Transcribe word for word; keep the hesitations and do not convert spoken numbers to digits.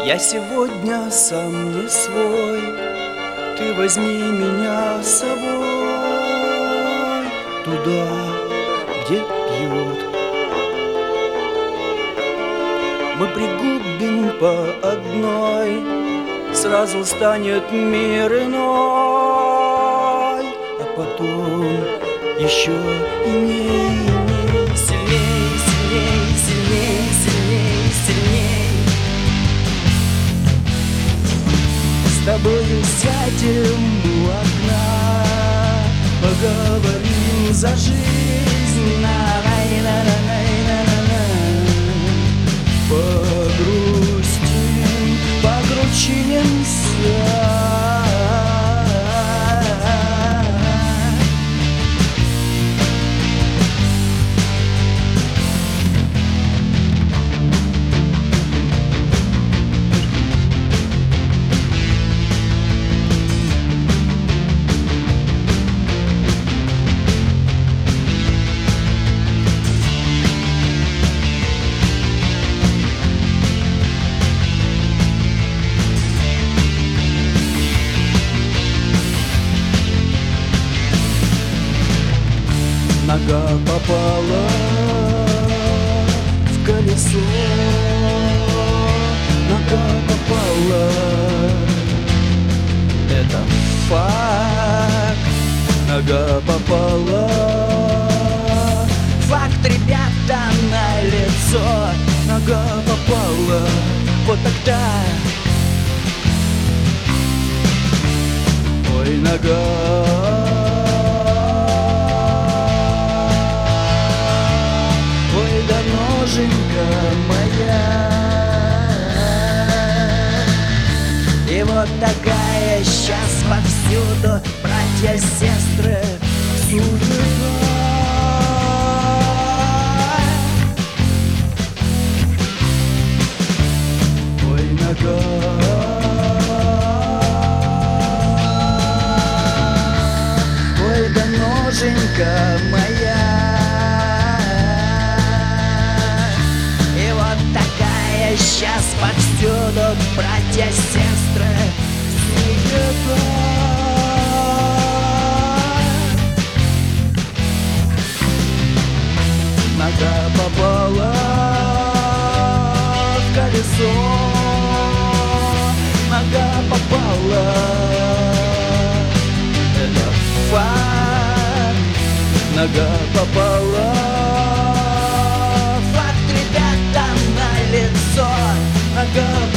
Я сегодня сам не свой, ты возьми меня с собой туда, где пьют. Мы пригубим по одной, сразу станет мир иной, а потом еще иной, иной, сильней, сильней, сильней, сильней, сильней. С тобою сядем у окна, поговорим за жизнь, на-на-на-на-на-на-на. Погрустим, погручимся. Нога попала в колесо, нога попала, это факт. Нога попала, факт, ребята, на лицо. Нога попала, вот тогда. Ой, нога. Ноженька моя. И вот такая сейчас повсюду, братья, сестры, суета. Ой, нога. Ой, да ноженька моя. Сейчас повсюду, братья, сестры, суета. Нога попала в колесо, нога попала, это факт. Нога попала, факт, ребята, на лицо. Нога